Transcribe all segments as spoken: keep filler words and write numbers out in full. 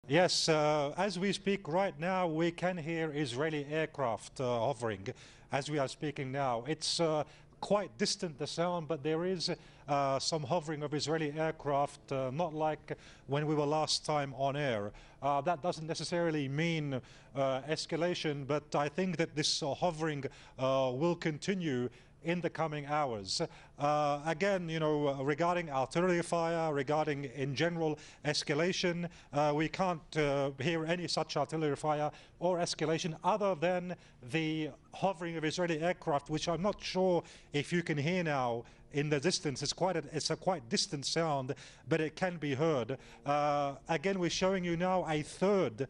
Yes, uh, as we speak right now, we can hear Israeli aircraft uh, hovering as we are speaking now. It's uh, quite distant, the sound, but there is uh, some hovering of Israeli aircraft, uh, not like when we were last time on air. Uh, that doesn't necessarily mean uh, escalation, but I think that this uh, hovering uh, will continue in the coming hours. Uh, again, you know, uh, regarding artillery fire, regarding in general escalation, uh, we can't uh, hear any such artillery fire or escalation other than the hovering of Israeli aircraft, which I'm not sure if you can hear now in the distance. It's quite a, it's a quite distant sound, but it can be heard. Uh, again, we're showing you now a third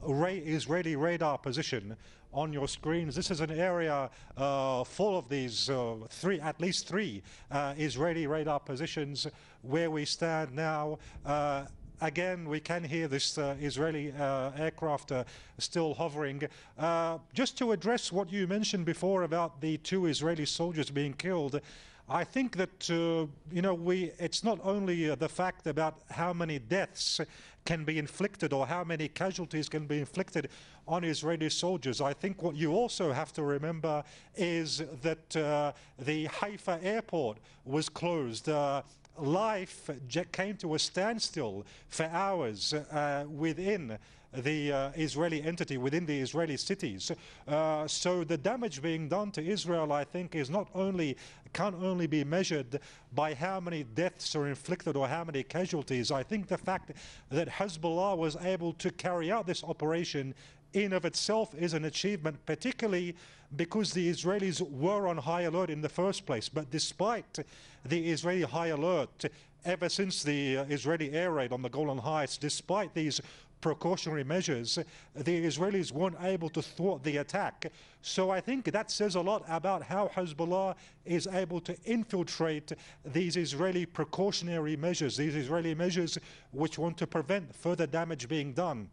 Israeli radar position on your screens. This is an area uh, full of these uh, three, at least three uh, Israeli radar positions where we stand now. Uh, Again, we can hear this uh, Israeli uh, aircraft uh, still hovering. Uh, just to address what you mentioned before about the two Israeli soldiers being killed, I think that, uh, you know, we, it's not only uh, the fact about how many deaths can be inflicted or how many casualties can be inflicted on Israeli soldiers. I think what you also have to remember is that uh, the Haifa airport was closed. Uh, Life came to a standstill for hours uh, within the uh, Israeli entity, within the Israeli cities. Uh, so the damage being done to Israel, I think, is not only, can't only be measured by how many deaths are inflicted or how many casualties. I think the fact that Hezbollah was able to carry out this operation in of itself is an achievement, particularly because the Israelis were on high alert in the first place. But despite the Israeli high alert, ever since the uh, Israeli air raid on the Golan Heights, despite these precautionary measures, the Israelis weren't able to thwart the attack. So I think that says a lot about how Hezbollah is able to infiltrate these Israeli precautionary measures, these Israeli measures which want to prevent further damage being done.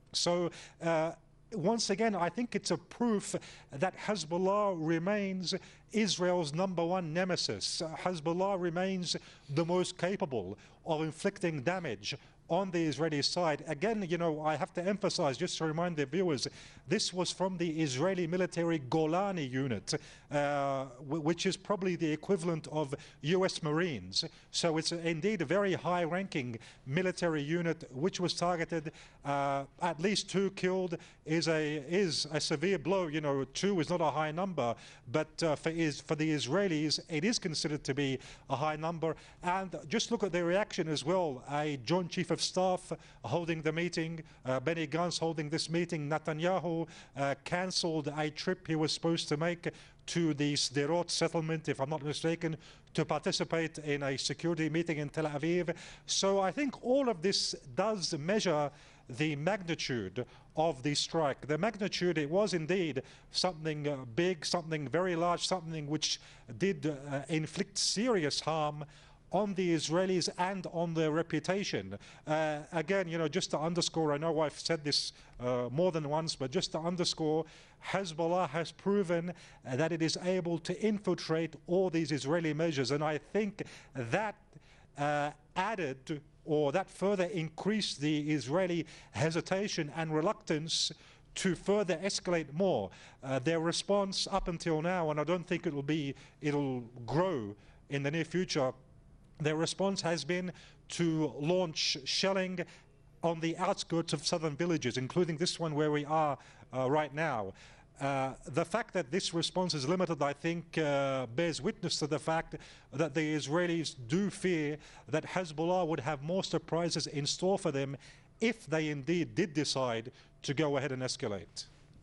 So uh, once again, I think it's a proof that Hezbollah remains Israel's number one nemesis. Uh, Hezbollah remains the most capable of inflicting damage on the Israeli side. Again, you know, I have to emphasize, just to remind the viewers, this was from the Israeli military Golani unit, uh, which is probably the equivalent of U S Marines. So it's indeed a very high-ranking military unit which was targeted. Uh, at least two killed is a is a severe blow. You know, two is not a high number, but uh, for is for the Israelis, it is considered to be a high number. And just look at their reaction as well. A Joint Chief of Staff holding the meeting, uh, Benny Gantz holding this meeting. Netanyahu uh, cancelled a trip he was supposed to make to the Sderot settlement, if I'm not mistaken, to participate in a security meeting in Tel Aviv. So I think all of this does measure the magnitude of the strike. The magnitude, it was indeed something uh, big, something very large, something which did uh, inflict serious harm on the Israelis and on their reputation. Uh, again, you know, just to underscore, I know I've said this uh, more than once, but just to underscore, Hezbollah has proven uh, that it is able to infiltrate all these Israeli measures, and I think that uh, added or that further increased the Israeli hesitation and reluctance to further escalate more. Uh, their response up until now, and I don't think it will be, it'll grow in the near future, their response has been to launch shelling on the outskirts of southern villages, including this one where we are uh, right now. Uh, the fact that this response is limited, I think, uh, bears witness to the fact that the Israelis do fear that Hezbollah would have more surprises in store for them if they indeed did decide to go ahead and escalate.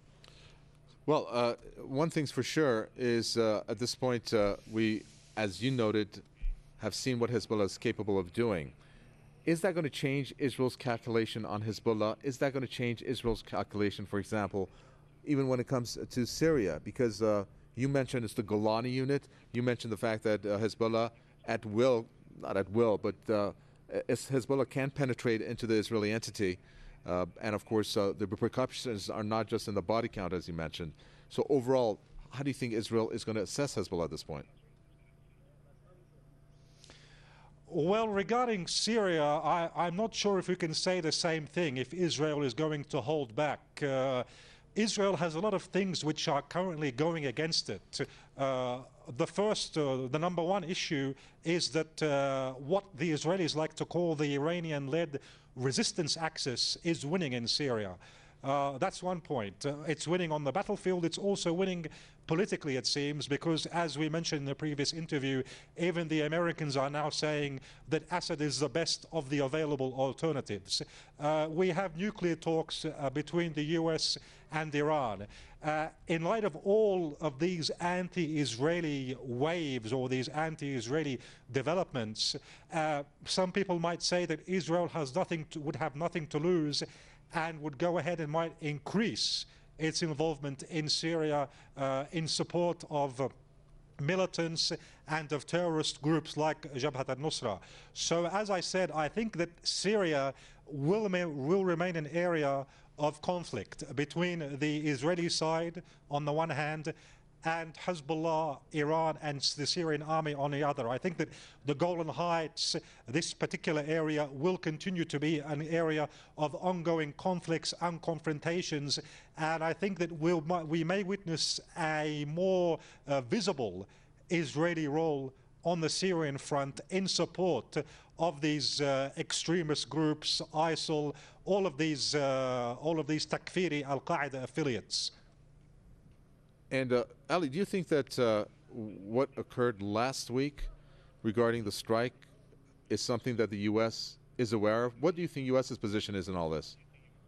Well, uh, one thing's for sure is uh, at this point, uh, we, as you noted, have seen what Hezbollah is capable of doing. Is that going to change Israel's calculation on Hezbollah? Is that going to change Israel's calculation, for example, even when it comes to Syria? Because uh, you mentioned it's the Golani unit. You mentioned the fact that uh, Hezbollah at will, not at will, but uh, Hezbollah can penetrate into the Israeli entity. Uh, and of course, uh, the repercussions are not just in the body count, as you mentioned. So overall, how do you think Israel is going to assess Hezbollah at this point? Well, regarding Syria, I, I'm not sure if we can say the same thing if Israel is going to hold back. Uh, Israel has a lot of things which are currently going against it. Uh, the first, uh, the number one issue is that uh, what the Israelis like to call the Iranian-led resistance axis is winning in Syria. Uh, that's one point. Uh, it's winning on the battlefield. It's also winning politically, it seems, because as we mentioned in the previous interview, even the Americans are now saying that Assad is the best of the available alternatives. Uh, we have nuclear talks uh, between the U S and Iran. Uh, in light of all of these anti-Israeli waves or these anti-Israeli developments, uh, some people might say that Israel has nothing to, would have nothing to lose and would go ahead and might increase its involvement in Syria uh, in support of uh, militants and of terrorist groups like Jabhat al-Nusra. So as I said, I think that Syria will, will remain an area of conflict between the Israeli side on the one hand and Hezbollah, Iran, and the Syrian army on the other. I think that the Golan Heights, this particular area, will continue to be an area of ongoing conflicts and confrontations, and I think that we'll, we may witness a more uh, visible Israeli role on the Syrian front in support of these uh, extremist groups, ISIL, all of these, uh, all of these Takfiri al-Qaeda affiliates. And uh, Ali, do you think that uh, what occurred last week regarding the strike is something that the U S is aware of? What do you think U S's position is in all this?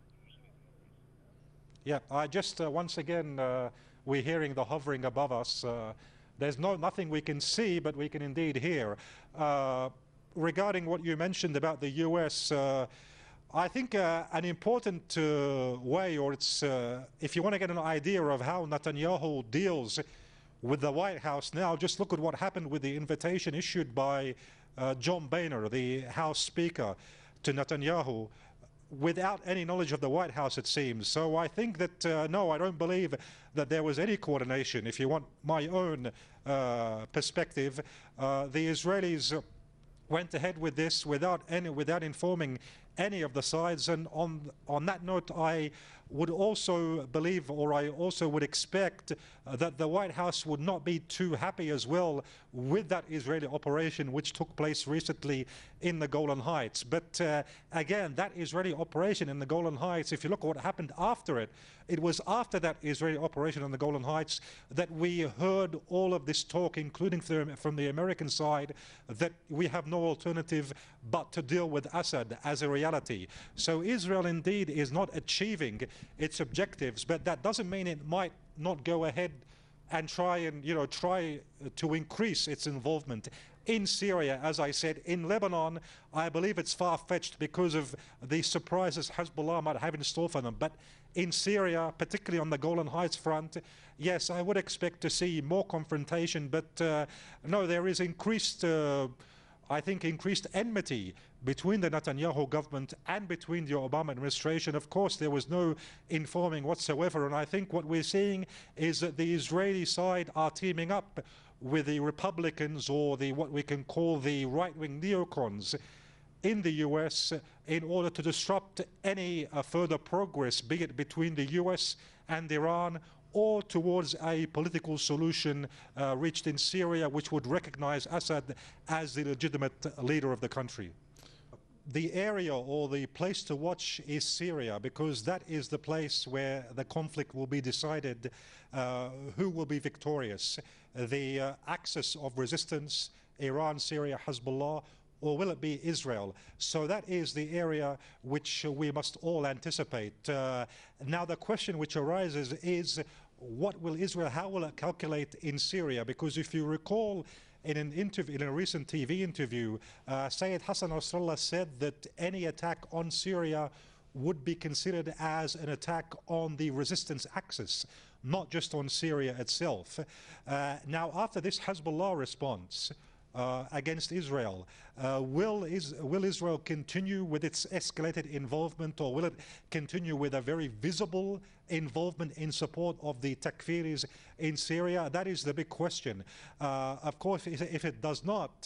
Yeah, I just uh, once again uh, we're hearing the hovering above us. Uh, there's no nothing we can see, but we can indeed hear. Uh, regarding what you mentioned about the U S. Uh, I think uh, an important uh, way, or it's, uh, if you want to get an idea of how Netanyahu deals with the White House now, just look at what happened with the invitation issued by uh, John Boehner, the House Speaker, to Netanyahu, without any knowledge of the White House, it seems. So I think that, uh, no, I don't believe that there was any coordination. If you want my own uh, perspective, uh, the Israelis went ahead with this without any, without informing any of the sides, and on on that note, I would also believe, or I also would expect, uh, that the White House would not be too happy as well with that Israeli operation which took place recently in the Golan Heights. But uh, again, that Israeli operation in the Golan Heights, if you look at what happened after it, it was after that Israeli operation in the Golan Heights that we heard all of this talk, including from the American side, that we have no alternative but to deal with Assad as a reality. So Israel indeed is not achieving its objectives, but that doesn't mean it might not go ahead and try and, you know, try to increase its involvement in Syria. As I said, in Lebanon, I believe it's far-fetched because of the surprises Hezbollah might have in store for them. But in Syria, particularly on the Golan Heights front, yes, I would expect to see more confrontation. But uh, no, there is increased, uh, I think, increased enmity between the Netanyahu government and between the Obama administration. Of course, there was no informing whatsoever, and I think what we're seeing is that the Israeli side are teaming up with the Republicans, or the what we can call the right-wing neocons in the U S, in order to disrupt any uh, further progress, be it between the U S and Iran, or towards a political solution uh, reached in Syria, which would recognize Assad as the legitimate leader of the country. The area or the place to watch is Syria, because that is the place where the conflict will be decided, uh, who will be victorious. The uh, axis of resistance, Iran, Syria, Hezbollah, or will it be Israel? So that is the area which we must all anticipate. Uh, now the question which arises is, what will Israel, how will it calculate in Syria? Because if you recall, in an interview, in a recent T V interview, uh, Sayyid Hassan Nasrallah said that any attack on Syria would be considered as an attack on the resistance axis, not just on Syria itself. Uh, now, after this Hezbollah response uh, against Israel, uh, will, is, will Israel continue with its escalated involvement, or will it continue with a very visible involvement in support of the Takfiris in Syria? That is the big question. Uh, of course, if it does not,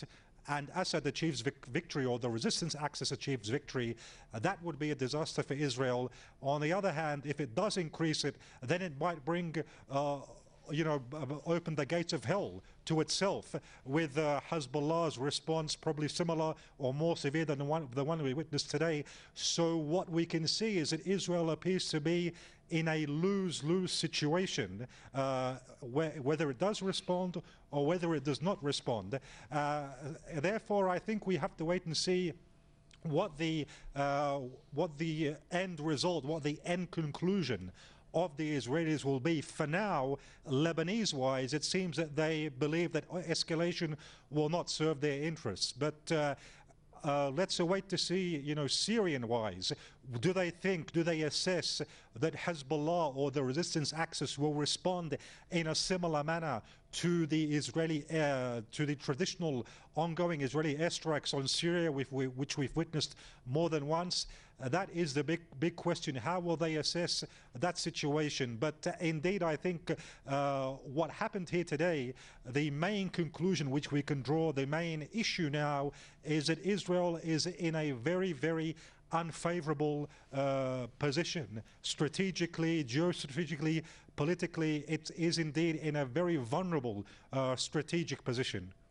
and Assad achieves vic victory, or the resistance axis achieves victory, uh, that would be a disaster for Israel. On the other hand, if it does increase it, then it might bring uh, you know, open the gates of hell to itself, with uh, Hezbollah's response probably similar or more severe than the one, the one we witnessed today. So what we can see is that Israel appears to be in a lose-lose situation, uh, where, whether it does respond or whether it does not respond. Uh, therefore, I think we have to wait and see what the, uh, what the end result, what the end conclusion of the Israelis will be. For now, Lebanese-wise, it seems that they believe that escalation will not serve their interests. But uh, uh, let's wait to see, you know, Syrian-wise, do they think, do they assess that Hezbollah or the resistance axis will respond in a similar manner to the Israeli, uh, to the traditional ongoing Israeli airstrikes on Syria, with, which we've witnessed more than once? Uh, that is the big, big question. How will they assess that situation? But uh, indeed, I think uh, what happened here today, the main conclusion which we can draw, the main issue now, is that Israel is in a very, very unfavorable uh, position. Strategically, geostrategically, politically, it is indeed in a very vulnerable uh, strategic position.